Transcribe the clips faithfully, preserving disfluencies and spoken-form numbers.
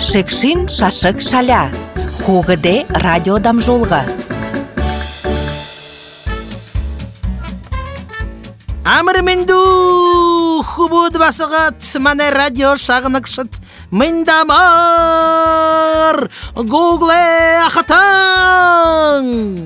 Шекшин шашык шаля. Хугыде радиодам жолға. Амырменду хубуд басығат мане радио шағынықшыт Мындамар Гугле ахатан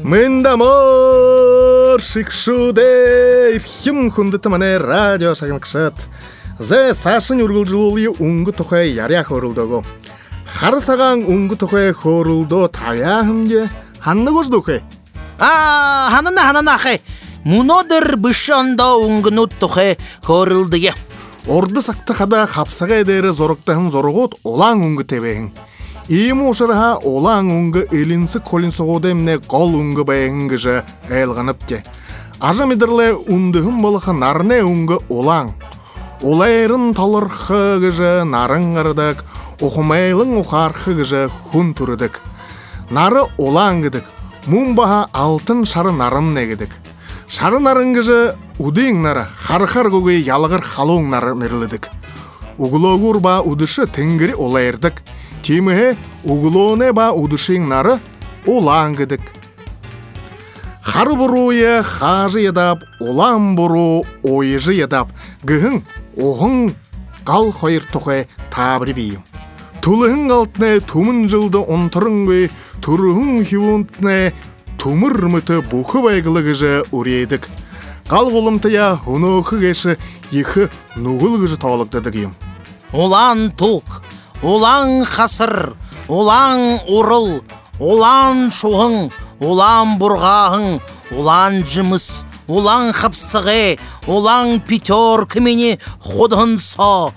Мындамар шикшуде Ивхим хундыты мане радио шағынықшыт Зе сашын үргілжілуылы ұңғы тұқай яря хорылдығы Харысаған ұңғы тұқай хорылды таяғымге Ханны көздіқай? А, ханына ханына қай Мунодыр бішонда ұңғынут тұқай хорылдығы Орды сақты қада қапсаға едері зорықтағын зорығыт олаң ұңғы тебейін. Иемі ұшырға олаң ұңғы елінсі колин соғудемне қол ұңғы байығын ғыжы әйілғанып ке. Ажа медірлі ұндығын болықы нарыне ұңғы олаң. Олайырын талырқы ғыжы нарын ғырдық, оқымайлың ұқарқы ғыжы хүн тұрыдық. Нары олаң ғыдық, мұн баға алтын шары нарым негідік. Шары нарын ғыжы удың нары, қарқар көге ялығыр қалуың нары нерлідік. Уғылоғыр ба удышы тінгірі олайырдық. Теміге уғылоне ба удышың нары олаң ғыдық. Қары бұруы қажы едап, олаң бұру ойыжы едап. Гіғің оғың қал қойыр тұқай табыры бейім. Тулығың алтыне тумын жылды онтырың бей, тұрығың хивунтыне тумыр мұты бұқы байгылы ғыжы үрейдік. Қал қолымтыя ұнықы кеші ехі нұғыл ғыжы таулықтадық ем. Олан тұқ, олан қасыр, олан ұрыл, олан шуғың, олан бұрғағың, олан жымыс, олан қапсығы, олан питер кімені құдығын со,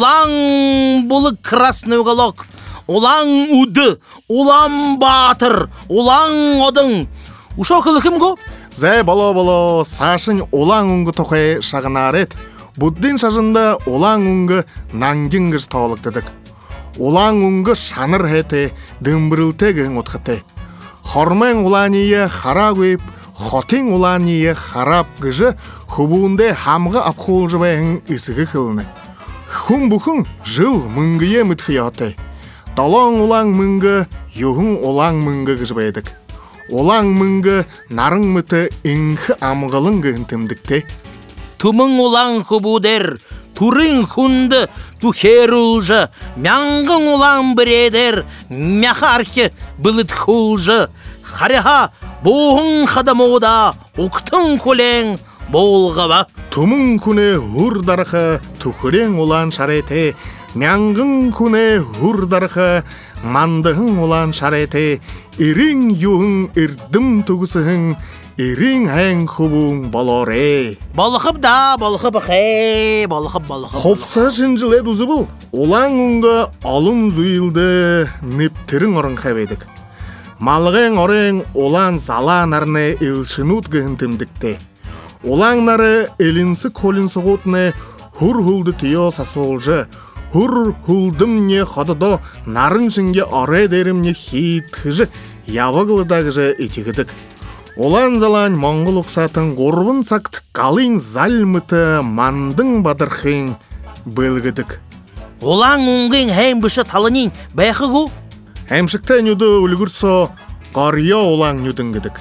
олан бұлық красный уголок, олан уды, олан батыр, олан одың. Ушо қылы кім ғо? Зәй бало-бало сашын олаң ұңғы тоқай шағынар ет. Бұддың шажында олаң ұңғы наңгін ғыз таулықтадық. Олаң ұңғы шаныр әті дымбырылтегін отқыты. Хормен оланые хара көйіп, хотың оланые харап ғыжы хубуынде хамғы апқол жыбайын үсігі қылыны. Хун бұхын жыл мұңгые мүтхияты. Далаң олаң мұңғы, юғын олаң мұңғы ғыжбайдық. Олаң мұңғы нарын мұты үңгі амғылың ғынтымдікте. Тумың олаң хубудер, турың хунды тухерулжы, мяңғың олаң біредер, мяхархи бұлыт хулжы. Хариха бұғын қадамода ұқтың көлең болғаба. Тумың күні ғұрдарқы тұқырен олаң шарете, мяңғың күні ғұрдарқы мандығың олаң шарете, ирин юғын ирдім тұғысығын, ирин әң хубуң балоре. Балықып да, балықып қай, балықып, балықып. Қопса жынжыл ед ұзы бұл, олаң ұңға алын зүйілді нептірін орын қабедік. Малығын орын олаң заланарыны илшынут ғынтымдікте. Олаңнары елінсі колин соғытыны хур хулды тио сасолжы, хур хулдым не ходыдо нарын жынге оре дерім не хитхыжы явығылыдағыжы етігідік. Олан залан моңғыл ұқсатын ғорбын сақты қалын залмыты мандың бадырхын бөлгідік. Олаң ұңғын әйм бүші талынын бәйқы ғу? Әмшікті нүді үлгірсо қария олаң нүдінгідік.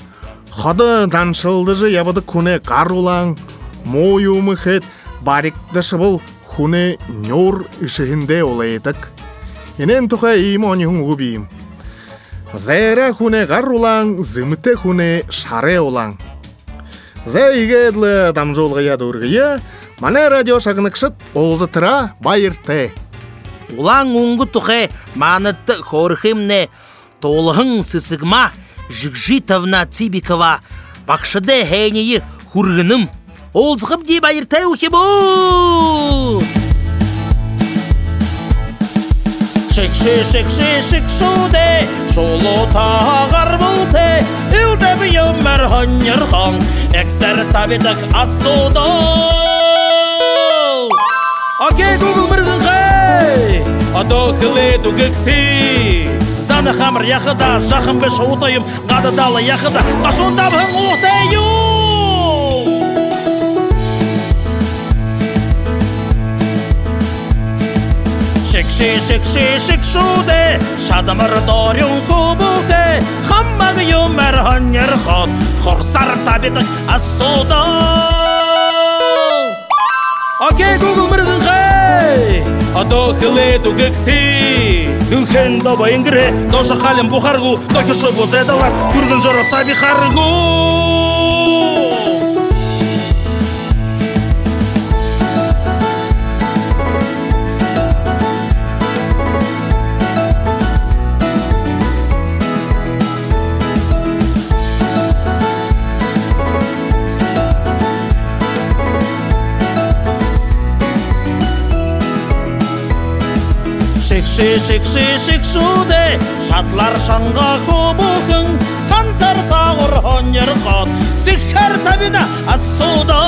Ходы даншылдыжы ябыды күне қар олаң, мойымы хет бариктышы бұл күне нөр ішігінде олайдық. Енен тұқа ейім онығын ұғыбейім. Зәйрі күне қар олаң, зіміті күне шаре олаң. Зәйге әділі дамжолға яды ұрғыя, мана радио шағынықшыт олзы тұра байырты. Олаң ұңғы тұқы манытты қорқымне толығың сысығма Жигжитовна Цибикова бақшыды әйнеyi хүргінім. Олзықып дей байыртай өке бұл. Шекші, шекші, шекшуде, шолу тағар бұлте, үлді бейім мәр ханер хан, әксір табедік асуды. Окей, Google біргін қай, адоқылы түгікті. Заны хамыр яқыда, жақын бі шоутайым, ғады далы яқыда, қашундабың ұқтайым. Шикши, шикши, шикшуде, шадамыр дорюн кубуке, хаммаг юмер ханер хот, хорсар табитак асуда. Окей, Google мыргын хай, адохиле тугекти, үхэн доба ингре, доша халем бухаргу, дохишо бозедалар, күргін жоры таби харгу. Шикши, шикши, шикшуде, шатлар шанға кубухын, сансар сағыр хонер хот, сихар табида асуда.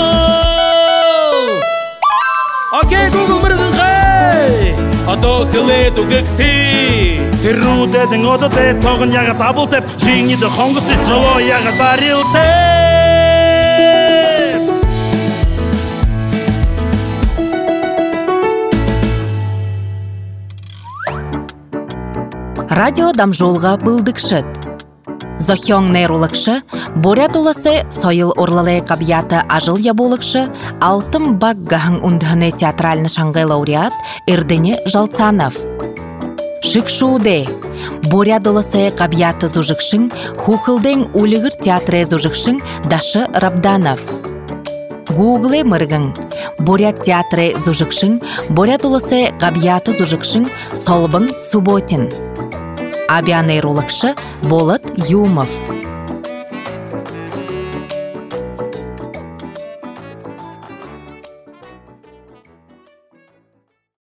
Окей, Google мыргын хай, адохиле тугекти, тиру дедің одыде, тоғын яға табыл теп, жиңиді қоңғысы жоло яға барил теп. Радио дамжолга былдыкшыт. Зохёң нейролыкшы, борят уласы сойыл орлалай кабията ажыл яболыкшы, алтым баггаһың ундыхыны театральны шаңгай лауреат Эрдене Жалцанов. Шикшуде, борят уласы кабията зужыкшың, хухылдың улигыр театры зужыкшың Дашы Рабданов. Гугле мыргың, борят театры зужыкшың, борят уласы кабията зужыкшың Солбың Субботин. Авианейрологшы Болот Юмов.